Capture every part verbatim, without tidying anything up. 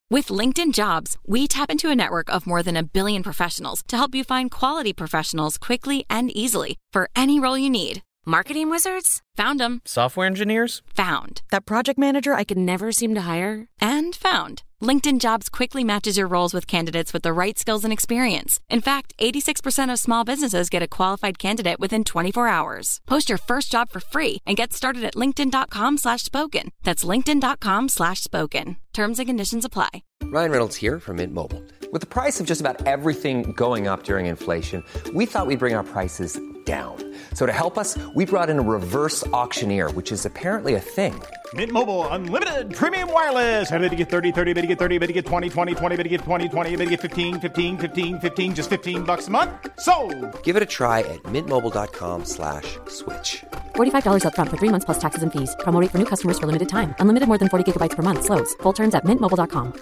With LinkedIn Jobs, we tap into a network of more than a billion professionals to help you find quality professionals quickly and easily for any role you need. Marketing wizards? Found them. Software engineers? Found. That project manager I could never seem to hire? And found. LinkedIn Jobs quickly matches your roles with candidates with the right skills and experience. In fact, eighty-six percent of small businesses get a qualified candidate within twenty-four hours. Post your first job for free and get started at linkedin.com slash spoken. That's linkedin.com slash spoken. Terms and conditions apply. Ryan Reynolds here from Mint Mobile. With the price of just about everything going up during inflation, we thought we'd bring our prices down. So to help us, we brought in a reverse auctioneer, which is apparently a thing. Mint Mobile Unlimited Premium Wireless. How to get thirty, thirty, how to get thirty, how to get twenty, twenty, twenty, how to get twenty, twenty, how to get fifteen, fifteen, fifteen, fifteen, just fifteen bucks a month? Sold! Give it a try at mintmobile.com slash switch. forty-five dollars up front for three months plus taxes and fees. Promo rate for new customers for limited time. Unlimited more than forty gigabytes per month. Slows full terms at mint mobile dot com.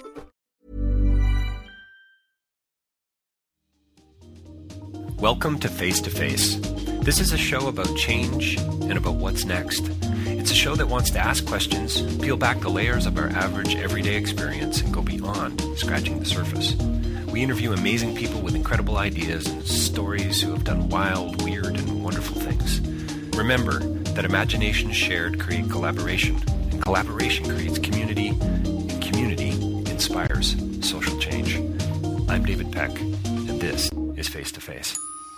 Welcome to Face to Face. This is a show about change and about what's next. It's a show that wants to ask questions, peel back the layers of our average everyday experience, and go beyond scratching the surface. We interview amazing people with incredible ideas and stories who have done wild, weird, and wonderful things. Remember that imagination shared creates collaboration, and collaboration creates community, and community inspires social change. I'm David Peck, and this is Face to Face.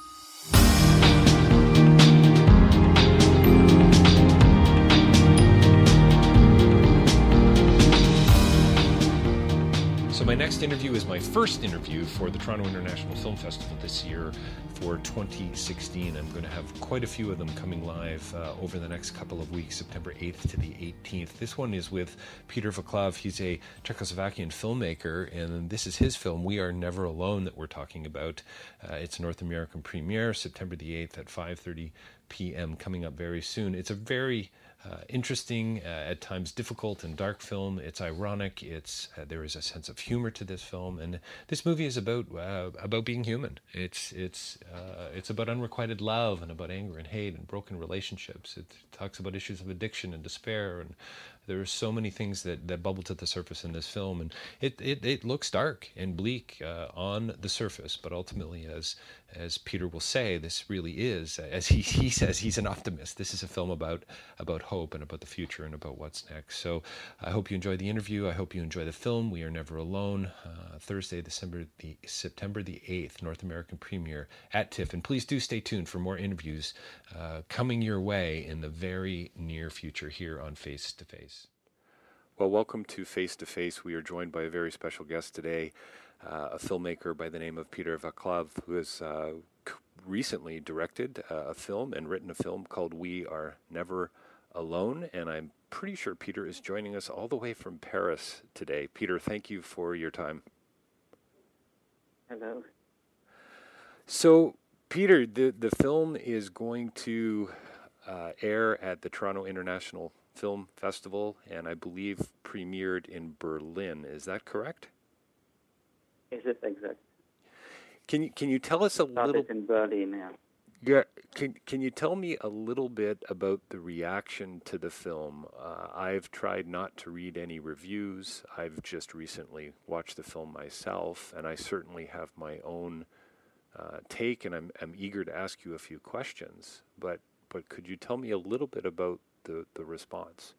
So my next interview is my first interview for the Toronto International Film Festival this year for twenty sixteen. I'm going to have quite a few of them coming live uh, over the next couple of weeks, September eighth to the eighteenth. This one is with Peter Vaclav. He's a Czechoslovakian filmmaker, and this is his film, We Are Never Alone, that we're talking about. Uh, it's a North American premiere, September the eighth at five thirty p.m. coming up very soon. It's a very Uh, interesting, uh, at times difficult and dark film. It's ironic. It's uh, there is a sense of humor to this film, and this movie is about uh, about being human. It's it's uh, it's about unrequited love and about anger and hate and broken relationships. It talks about issues of addiction and despair, and there are so many things that, that bubble to the surface in this film, and it it, it looks dark and bleak uh, on the surface, but ultimately, as as Peter will say, this really is, as he, he says, he's an optimist. This is a film about about hope and about the future and about what's next. So I hope you enjoy the interview. I hope you enjoy the film, We Are Never Alone, uh, Thursday, December the September the eighth, North American premiere at TIFF. And please do stay tuned for more interviews uh, coming your way in the very near future here on Face to Face. Well, welcome to Face to Face. We are joined by a very special guest today, uh, a filmmaker by the name of Peter Vaclav, who has uh, recently directed uh, a film and written a film called We Are Never Alone. And I'm pretty sure Peter is joining us all the way from Paris today. Peter, thank you for your time. Hello. So, Peter, the, the film is going to uh, air at the Toronto International Film Festival, and I believe premiered in Berlin. Is that correct? Is it exact? Can you can you tell us a Started little? in Berlin, yeah. Yeah. Can Can you tell me a little bit about the reaction to the film? Uh, I've tried not to read any reviews. I've just recently watched the film myself, and I certainly have my own uh, take, and I'm I'm eager to ask you a few questions. But but could you tell me a little bit about the the response?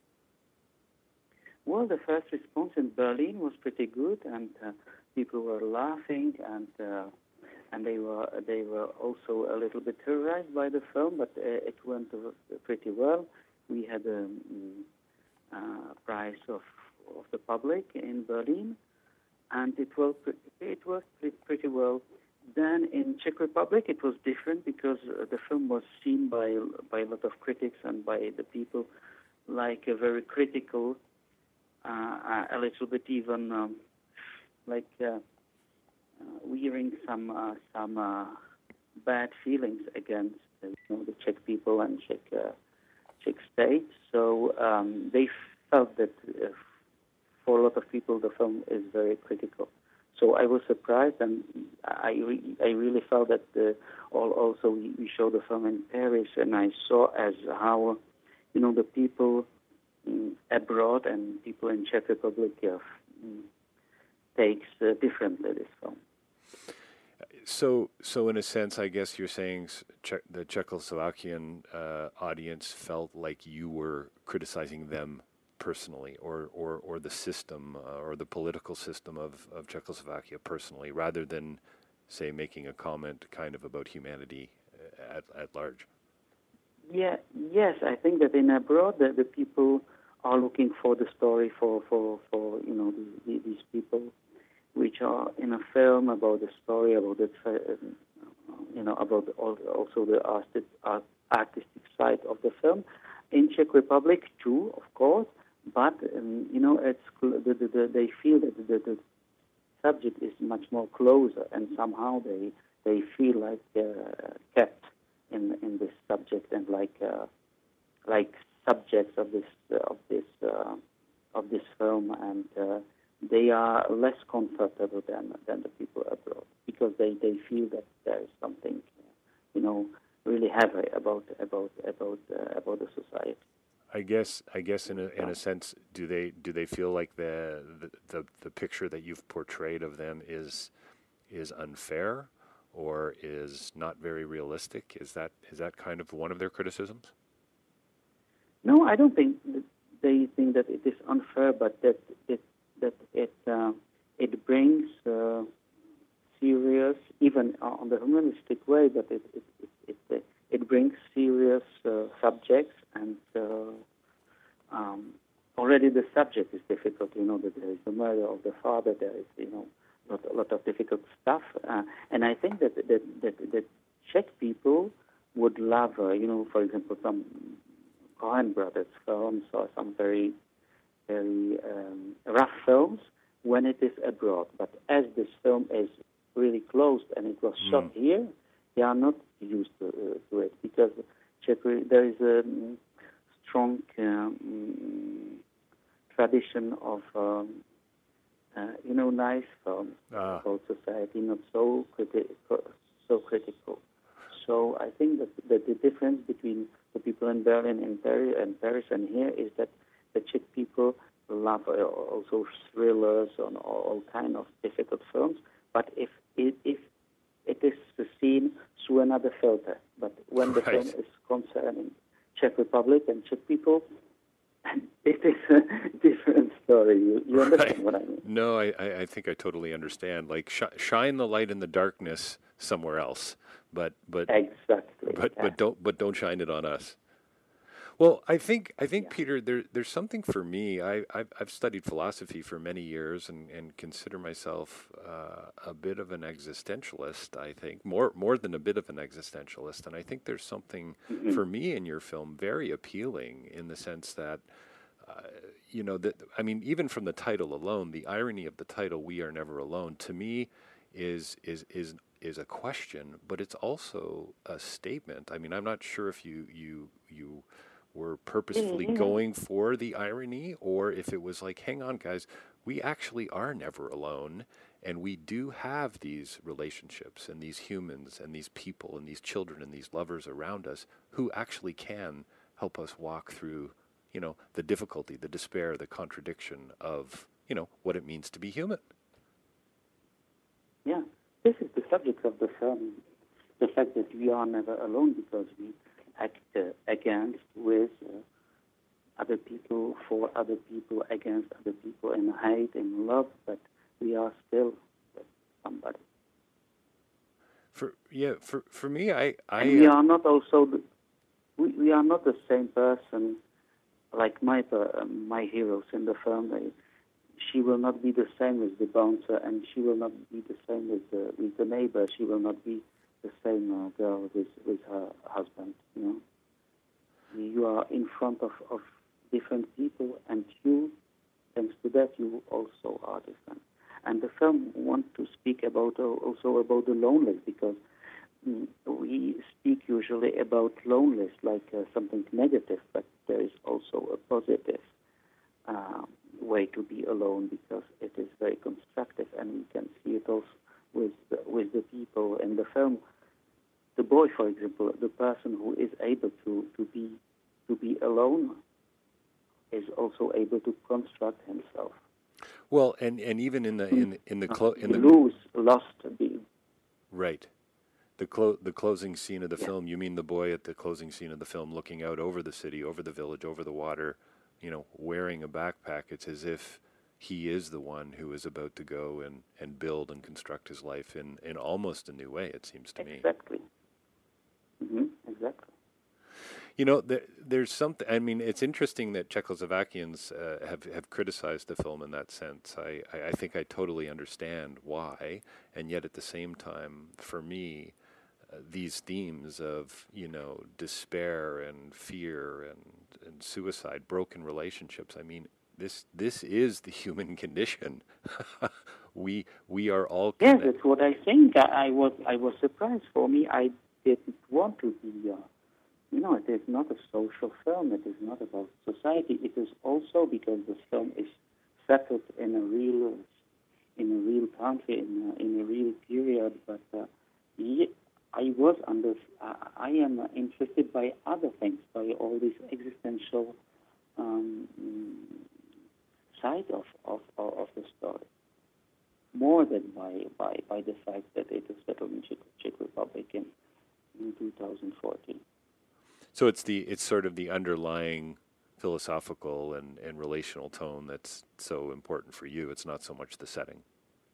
Well, the first response in Berlin was pretty good, and uh, people were laughing, and uh, and they were they were also a little bit terrorized by the film, but uh, it went uh, pretty well. We had a um, uh, prize of of the public in Berlin, and it was it was pretty well. Then in Czech Republic, it was different because uh, the film was seen by by a lot of critics and by the people like a very critical. Uh, a little bit even um, like uh, uh, wearing some uh, some uh, bad feelings against uh, you know, the Czech people and Czech uh, Czech state. So um, they felt that uh, for a lot of people the film is very critical. So I was surprised, and I re- I really felt that the, all, also we, we showed the film in Paris, and I saw as how you know the people abroad and people in Czech Republic uh, takes uh, differently this film. So, so in a sense, I guess you're saying che- the Czechoslovakian uh, audience felt like you were criticizing them personally, or, or, or the system uh, or the political system of, of Czechoslovakia personally, rather than, say, making a comment kind of about humanity at, at large. Yeah, yes, I think that in abroad, the, the people are looking for the story for, for, for you know, the, the, these people, which are in a film about the story, about the, uh, you know, about all, also the artistic, art, artistic side of the film. In Czech Republic too, of course, but um, you know, it's the, the, the, they feel that the, the subject is much more closer, and somehow they they feel like uh, kept in in this subject and like uh, like subjects of this uh, of this uh, of this film, and uh, they are less comfortable than than the people abroad, because they, they feel that there is something, you know, really heavy about about about uh, about the society. I guess I guess in a in a sense, do they do they feel like the the, the, the picture that you've portrayed of them is is unfair, or is not very realistic? Is that is that kind of one of their criticisms? No, I don't think that they think that it is unfair, but that it that it uh, it brings uh, serious, even on the humanistic way, but it it it it, it brings serious uh, subjects, and uh, um, already the subject is difficult. You know, that there is the murder of the father. There is, you know, a lot, a lot of difficult stuff, uh, and I think that that that, that Czech people would love, uh, you know, for example, some Coen Brothers films or some very very um, rough films when it is abroad. But as this film is really closed and it was mm. shot here, they are not used to, uh, to it, because Czech, there is a um, strong um, tradition of, um, uh, you know, nice films ah. about society, not so, criti- so critical. So I think that, that the difference between the people in Berlin and Paris and Paris and here is that the Czech people love uh, also thrillers and all, all kind of difficult films. But if it, if it is seen through another filter, but when the right. film is concerning Czech Republic and Czech people, it is a different story. You, you understand right. what I mean? No, I, I think I totally understand. Like sh- shine the light in the darkness somewhere else, but but exactly. But yeah. but don't but don't shine it on us. Well, I think I think yeah. Peter, there there's something for me. I I've, I've studied philosophy for many years and, and consider myself uh, a bit of an existentialist. I think more more than a bit of an existentialist, and I think there's something mm-hmm. for me in your film very appealing in the sense that. Uh, you know, that I mean, even from the title alone, the irony of the title "We Are Never Alone" to me is is is is a question, but it's also a statement. I mean, I'm not sure if you you you were purposefully mm-hmm. going for the irony, or if it was like, hang on, guys, we actually are never alone, and we do have these relationships and these humans and these people and these children and these lovers around us who actually can help us walk through, you know, the difficulty, the despair, the contradiction of, you know, what it means to be human. Yeah, this is the subject of the film, the fact that we are never alone, because we act uh, against, with uh, other people, for other people, against other people, in hate, in love, but we are still somebody. For yeah, for for me, I, I and we are not also the, we we are not the same person. Like my uh, my heroes in the film, they, she will not be the same as the bouncer, and she will not be the same with the with the neighbor. She will not be the same uh, girl with with her husband. You know, you are in front of, of different people, and you, thanks to that, you also are different. And the film wants to speak about uh, also about the loneliness, because mm, we speak usually about loneliness like uh, something negative, but there is also a positive uh, way to be alone, because it is very constructive, and we can see it also with the, with the people in the film. The boy, for example, the person who is able to, to be to be alone, is also able to construct himself. Well, and, and even in the in in the clo- in the lose lost the right, the clo- the closing scene of the Yeah. film. You mean the boy at the closing scene of the film, looking out over the city, over the village, over the water, you know, wearing a backpack. It's as if he is the one who is about to go and, and build and construct his life in, in almost a new way. It seems to me. exactly. Mm-hmm. Exactly. You know, there, there's something. I mean, it's interesting that Czechoslovakians uh, have have criticized the film in that sense. I, I, I think I totally understand why, and yet at the same time, for me, uh, these themes of you know despair and fear and, and suicide, broken relationships. I mean, this this is the human condition. we we are all. Yes, connect- that's what I think. I, I was I was surprised. For me, I didn't want to be. Uh, You know, it is not a social film. It is not about society. It is also because the film is settled in a real, in a real country, in a, in a real period. But uh, ye- I was under. Uh, I am interested by other things, by all this existential um, side of, of of of the story, more than by by by the fact that it is settled in Czech, Czech Republic in in two thousand fourteen. So it's the it's sort of the underlying philosophical and, and relational tone that's so important for you. It's not so much the setting.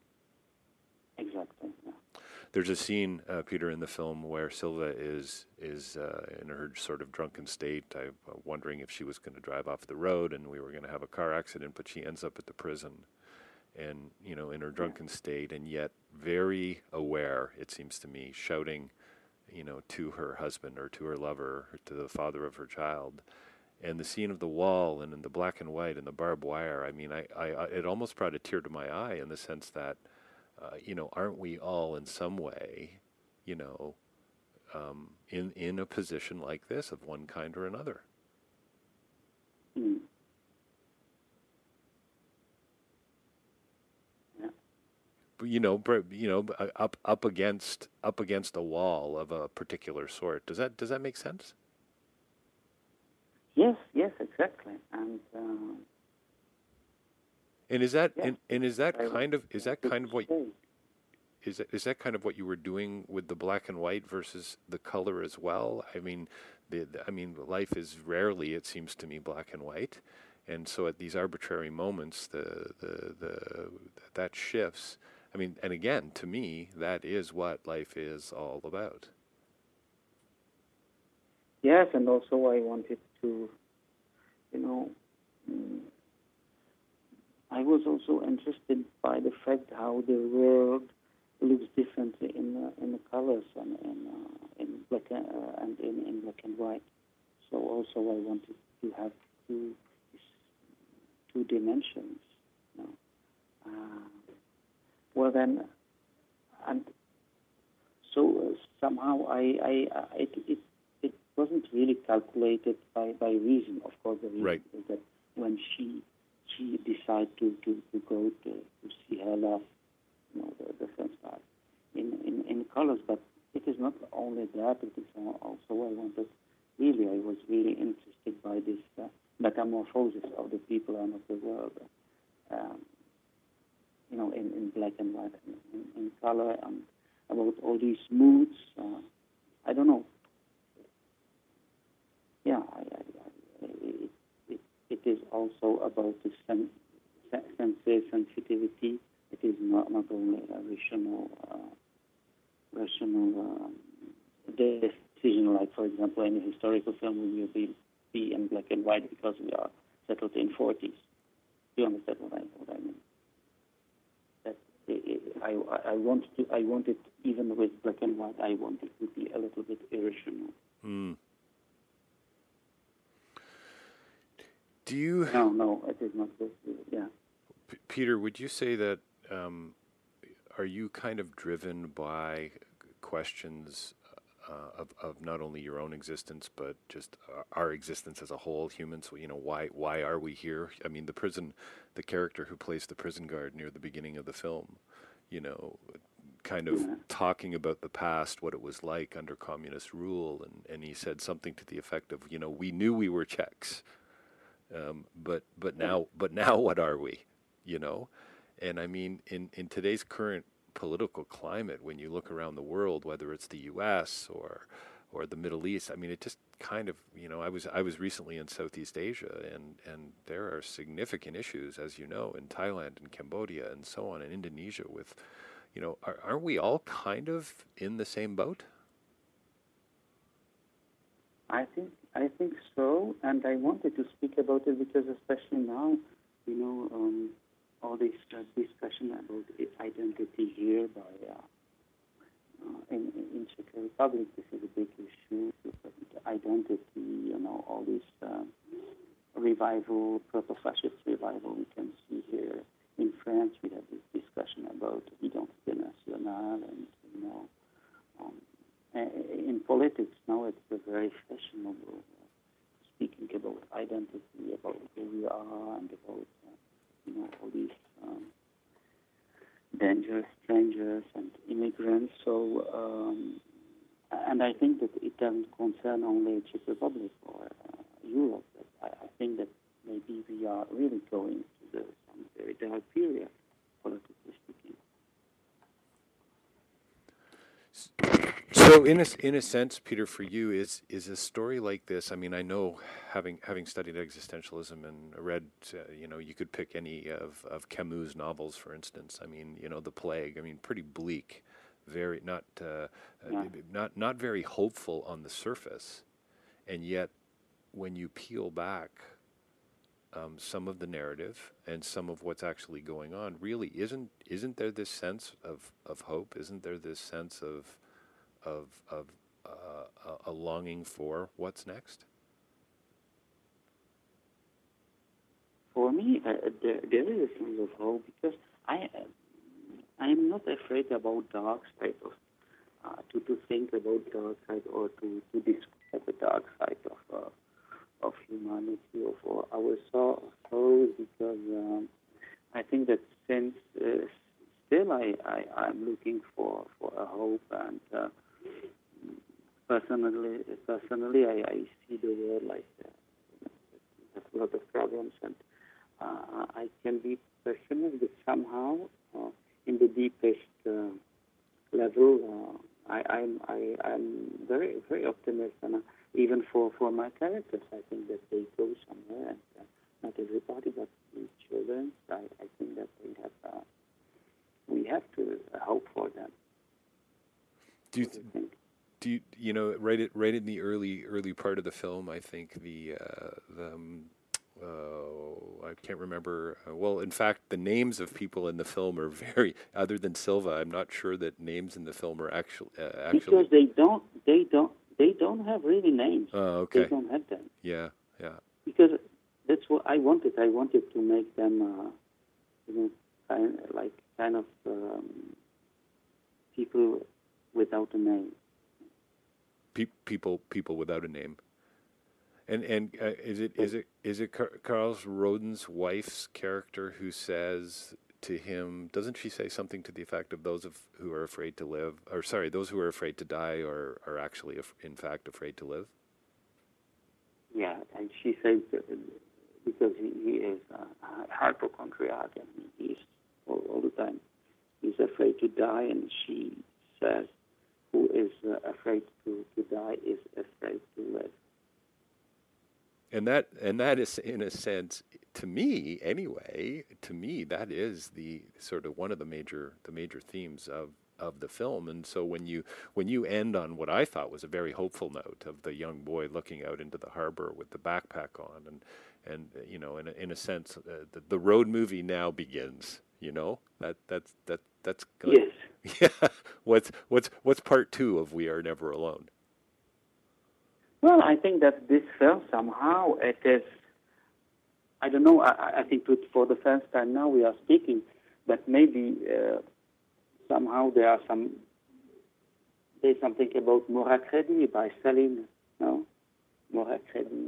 Exactly. Yeah. There's a scene, uh, Peter, in the film where Silva is is uh, in her sort of drunken state, I, uh, wondering if she was going to drive off the road and we were going to have a car accident, but she ends up at the prison, and you know, in her drunken state, and yet very aware, it seems to me, shouting, you know, to her husband or to her lover, or to the father of her child. And the scene of the wall and in the black and white and the barbed wire, I mean, I, I, I it almost brought a tear to my eye in the sense that, uh, you know, aren't we all in some way, you know, um, in, in a position like this of one kind or another? Mm. You know, you know, up up against up against a wall of a particular sort. Does that does that make sense? Yes, yes, exactly. And uh, and is that yeah, and, and is that I kind of is that kind of what say. is that, is that kind of what you were doing with the black and white versus the color as well? I mean, the, the I mean, life is rarely, it seems to me, black and white, and so at these arbitrary moments, the the the that shifts. I mean, and again, to me, that is what life is all about. Yes, and also I wanted to, you know, mm, I was also interested by the fact how the world looks differently in the, in the colors and in uh, in black and, uh, and in, in black and white. So also I wanted to have two two dimensions. You know. Uh, well then, and so uh, somehow I, I, I it, it it wasn't really calculated by, by reason. Of course, the reason Right. is that when she she decided to, to, to go to, to see her love, you know, the, the film star, in, in, in colors. But it is not only that, it is also I wanted, really, I was really interested by this uh, metamorphosis of the people and of the world, um, you know, in, in black and white, and in, in color, and about all these moods. Uh, I don't know. Yeah, I, I, I, it, it, it is also about the sen- sense sensitivity. It is not, not only a rational, uh, rational um, decision, like, for example, in a historical film, we will be, be in black and white because we are settled in forties. Do you understand what I, what I mean? That it, I, I, want to, I want it, even with black and white, I want it to be a little bit irrational. Mm. Do you... No, no, it is not this, yeah. P- Peter, would you say that, um, are you kind of driven by questions uh, of, of not only your own existence, but just uh, our existence as a whole, humans? You know, why why are we here? I mean, the prison, the character who plays the prison guard near the beginning of the film, you know, kind of yeah. talking about the past, what it was like under communist rule, and, and he said something to the effect of, you know, we knew we were Czechs, um, but but now but now what are we? you know? And I mean, in, in today's current political climate, when you look around the world, whether it's the U S or or the Middle East, I mean, it just kind of, you know, I was I was recently in Southeast Asia, and, and there are significant issues, as you know, in Thailand and Cambodia and so on, and Indonesia with, you know, are, aren't we all kind of in the same boat? I think I think so, and I wanted to speak about it because especially now, you know, um, all this uh, discussion about identity here by uh, uh, in, in Czech Republic, this is a big issue. Identity, you know, all this uh, revival, proto-fascist revival we can see here. In France, we have this discussion about identité nationale, and you know, um, in politics now it's a very fashionable uh, speaking about identity, about who we are, and about uh, you know all these um, dangerous strangers and immigrants. So, um, and I think that it doesn't concern only Czech Republic or uh, Europe. But I, I think that maybe we are really going to the, some very dark period, politically speaking. So, in a in a sense, Peter, for you, is is a story like this? I mean, I know, having having studied existentialism and read, uh, you know, you could pick any of, of Camus' novels, for instance. I mean, you know, The Plague. I mean, pretty bleak, very not uh, yeah. uh, not not very hopeful on the surface, and yet, when you peel back um, some of the narrative and some of what's actually going on, really isn't isn't there this sense of, of hope? Isn't there this sense of of of uh, a longing for what's next? For me, uh, there, there is a sense of hope because I uh, I am not afraid about dark side of uh, to to think about dark side or to to describe the dark side of uh, of humanity or for our soul, souls because um, I think that since uh, still I, I I'm looking for, for a hope, and uh, personally personally I, I see the world like uh, there's a lot of problems, and uh, I can be passionate that somehow uh, in the deepest uh, level uh, I I'm I, I'm very very optimistic, and uh, even for, for my characters I think that they go somewhere, and uh, not everybody but the children I, I think that they have uh, we have to uh, hope for them. Do you, th- do you Do you, you know, right at, right in the early early part of the film, I think the uh, the um, uh, I can't remember. Uh, well, in fact, the names of people in the film are very. Other than Silva, I'm not sure that names in the film are actually uh, actually because they don't they don't they don't have really names. Oh, okay. They don't have them. Yeah, yeah. Because that's what I wanted. I wanted to make them, uh, you know, kind like kind of um, people without a name. People, people without a name, and and uh, is it is it is it Car- Carl Roden's wife's character who says to him? Doesn't she say something to the effect of those of who are afraid to live, or sorry, those who are afraid to die, are are actually af- in fact afraid to live? Yeah, and she says that because he, he is a hypochondriac and he's all, all the time he's afraid to die, and she says, who is uh, afraid to, to die is afraid to live. And that and that is, in a sense, to me anyway, to me that is the sort of one of the major the major themes of, of the film. And so when you when you end on what I thought was a very hopeful note of the young boy looking out into the harbor with the backpack on, and and you know, in a, in a sense, uh, the, the road movie now begins. You know, that that's that that's good. Yes. Yeah. What's what's what's part two of We Are Never Alone? Well, I think that this film somehow it is. I don't know. I, I think to, for the first time now we are speaking, but maybe uh, somehow there are some. There's something about Mourad by Saline. No, Mourad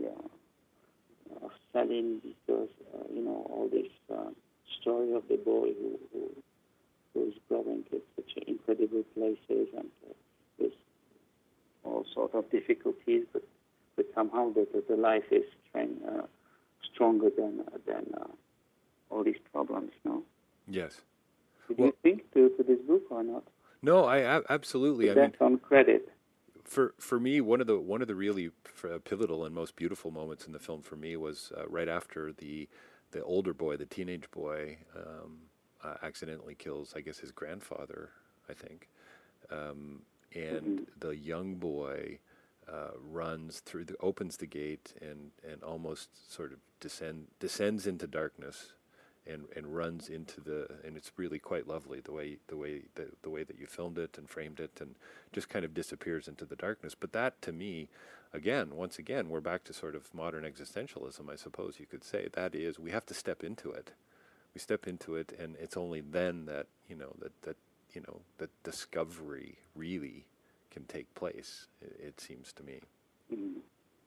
uh, of Saline, because uh, you know all this uh, story of the boy who. who who's growing to such incredible places and uh, with all sorts of difficulties, but, but somehow the, the, the life is strong, uh, stronger than uh, than uh, all these problems. ones, no? Yes. Did Well, you think to, to this book or not? No, I a- absolutely. I mean, That's on credit. For for me, one of the one of the really pivotal and most beautiful moments in the film for me was uh, right after the the older boy, the teenage boy, um, uh, accidentally kills, I guess, his grandfather, I think, um, and Mm-hmm. the young boy uh, runs through, the, opens the gate, and, and almost sort of descend descends into darkness. And, and runs into the, and it's really quite lovely the way the way the, the way that you filmed it and framed it, and just kind of disappears into the darkness. But that, to me, again, once again, we're back to sort of modern existentialism, I suppose you could say. That is, we have to step into it. We step into it, and it's only then that you know that that you know that discovery really can take place. It, it seems to me. Mm-hmm.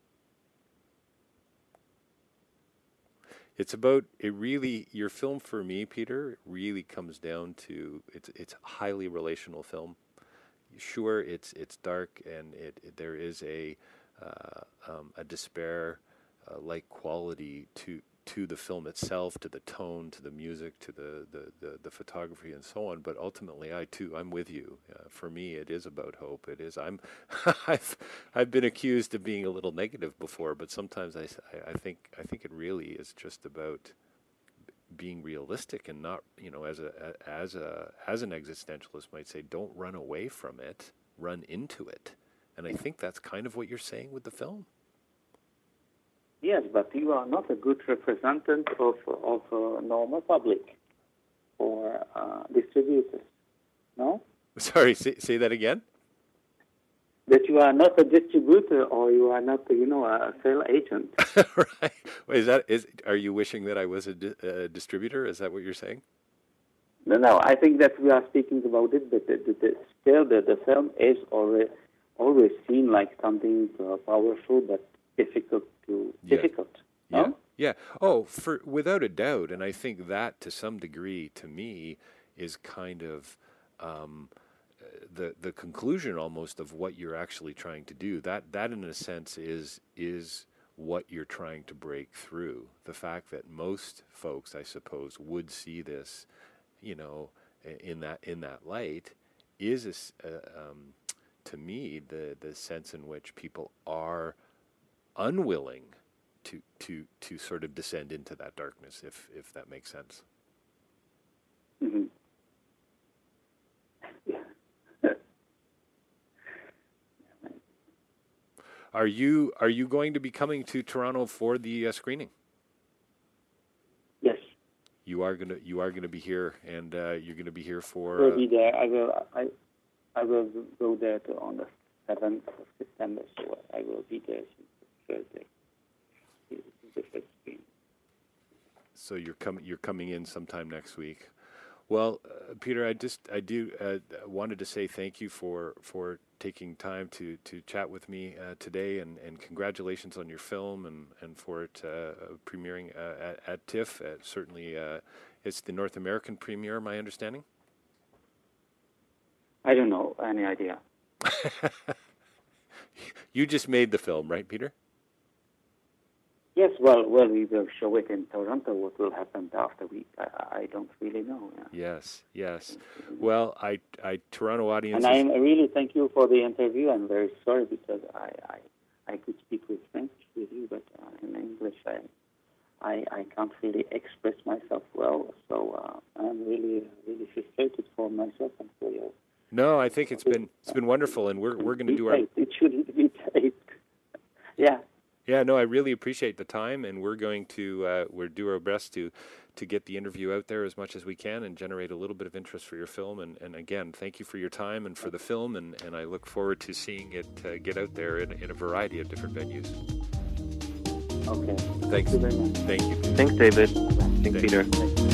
It's about, it really, your film for me, Peter, really comes down to, it's it's a highly relational film. Sure, it's it's dark, and it, it there is a uh, um, a despair uh, like quality to to the film itself, to the tone, to the music, to the, the, the, the photography, and so on. But ultimately, I too, I'm with you. Uh, for me, it is about hope. It is. I'm. I've I've been accused of being a little negative before, but sometimes I, I think I think it really is just about being realistic and not, you know, as a as a as an existentialist might say, don't run away from it, run into it. And I think that's kind of what you're saying with the film. Yes, but you are not a good representative of of uh, normal public or uh, distributors, no? Sorry, say, say that again? That you are not a distributor, or you are not, you know, a sales agent. Right. Wait, is that is? Are you wishing that I was a, di- a distributor? Is that what you're saying? No, no. I think that we are speaking about it, but the, the, the, still, the, the film is always always seen like something uh, powerful, but difficult to Yeah. difficult. Yeah. No? Yeah. Oh, for without a doubt, and I think that to some degree, to me, is kind of um, the the conclusion almost of what you're actually trying to do. That that in a sense is is what you're trying to break through. The fact that most folks, I suppose, would see this, you know, in that in that light, is a s uh, um, to me the the sense in which people are unwilling to to to sort of descend into that darkness, if if that makes sense. Mm-hmm. Are you are you going to be coming to Toronto for the uh, screening? Yes. You are gonna you are gonna be here, and uh, you're gonna be here I for. will Uh, be there. I will. I, I will go there to, on the seventh of September. So I will be there Thursday. The first screen. so you're coming you're coming in sometime next week. Well, uh, Peter, I just I do uh, wanted to say thank you for for taking time to to chat with me uh, today, and, and congratulations on your film, and and for it uh, premiering uh, at, at TIFF. Uh, certainly, uh, it's the North American premiere, my understanding. I don't know any idea. You just made the film, right, Peter? Yes, well, well, we will show it in Toronto. What will happen after we? I, I don't really know. Yeah. Yes, yes. Well, I, I Toronto audience. And I really thank you for the interview. I'm very sorry because I, I, I could speak with French with you, but uh, in English I, I, I can't really express myself well. So uh, I'm really, really frustrated for myself and for you. No, I think it's been it's been wonderful, and we're we're going to do our. It shouldn't be taped. Yeah. Yeah, no, I really appreciate the time, and we're going to uh, we'll do our best to to get the interview out there as much as we can and generate a little bit of interest for your film. And, and again, thank you for your time and for the film, and, and I look forward to seeing it uh, get out there in, in a variety of different venues. Okay. Thanks. Thank you very much. Thank you. Thanks, David. Thanks, Thanks. Peter.